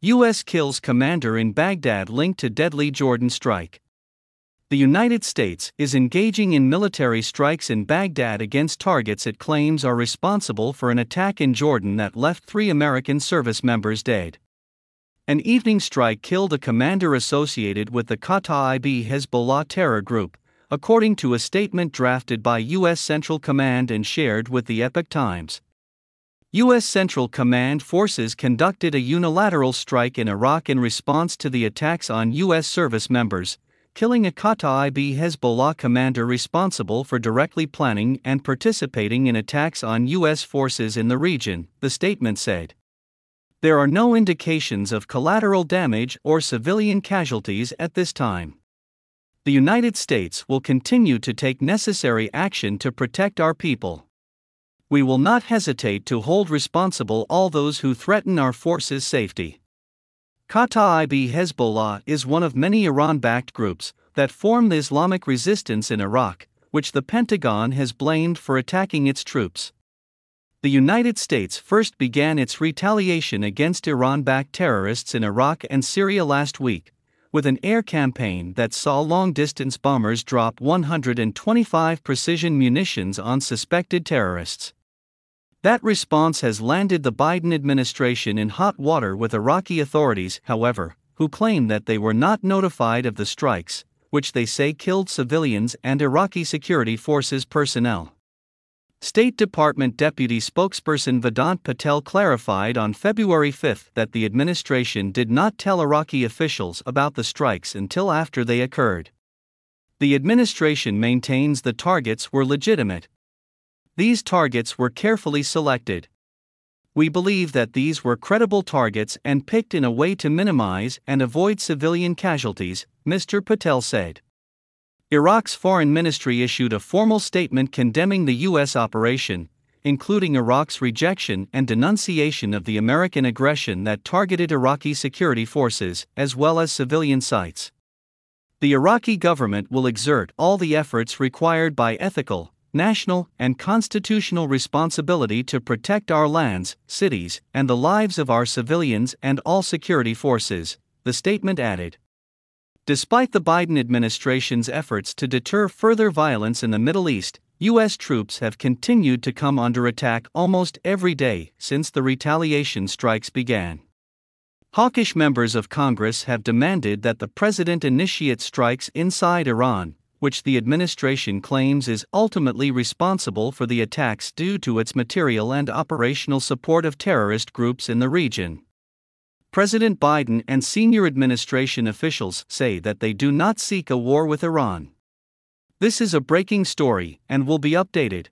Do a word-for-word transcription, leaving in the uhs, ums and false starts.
U S kills commander in Baghdad linked to deadly Jordan strike. The United States is engaging in military strikes in Baghdad against targets it claims are responsible for an attack in Jordan that left three American service members dead. An evening strike killed a commander associated with the Kataib Hezbollah terror group, according to a statement drafted by U S Central Command and shared with the Epoch Times. U S Central Command forces conducted a unilateral strike in Iraq in response to the attacks on U S service members, killing a Kataib Hezbollah commander responsible for directly planning and participating in attacks on U S forces in the region, the statement said. There are no indications of collateral damage or civilian casualties at this time. The United States will continue to take necessary action to protect our people. We will not hesitate to hold responsible all those who threaten our forces' safety. Kataib Hezbollah is one of many Iran-backed groups that form the Islamic resistance in Iraq, which the Pentagon has blamed for attacking its troops. The United States first began its retaliation against Iran-backed terrorists in Iraq and Syria last week, with an air campaign that saw long-distance bombers drop one hundred twenty-five precision munitions on suspected terrorists. That response has landed the Biden administration in hot water with Iraqi authorities, however, who claim that they were not notified of the strikes, which they say killed civilians and Iraqi security forces personnel. State Department Deputy Spokesperson Vedant Patel clarified on February fifth that the administration did not tell Iraqi officials about the strikes until after they occurred. The administration maintains the targets were legitimate. These targets were carefully selected. We believe that these were credible targets and picked in a way to minimize and avoid civilian casualties, Mister Patel said. Iraq's foreign ministry issued a formal statement condemning the U S operation, including Iraq's rejection and denunciation of the American aggression that targeted Iraqi security forces, as well as civilian sites. The Iraqi government will exert all the efforts required by ethical, national, and constitutional responsibility to protect our lands, cities, and the lives of our civilians and all security forces, the statement added. Despite the Biden administration's efforts to deter further violence in the Middle East, U S troops have continued to come under attack almost every day since the retaliation strikes began. Hawkish members of Congress have demanded that the president initiate strikes inside Iran, which the administration claims is ultimately responsible for the attacks due to its material and operational support of terrorist groups in the region. President Biden and senior administration officials say that they do not seek a war with Iran. This is a breaking story and will be updated.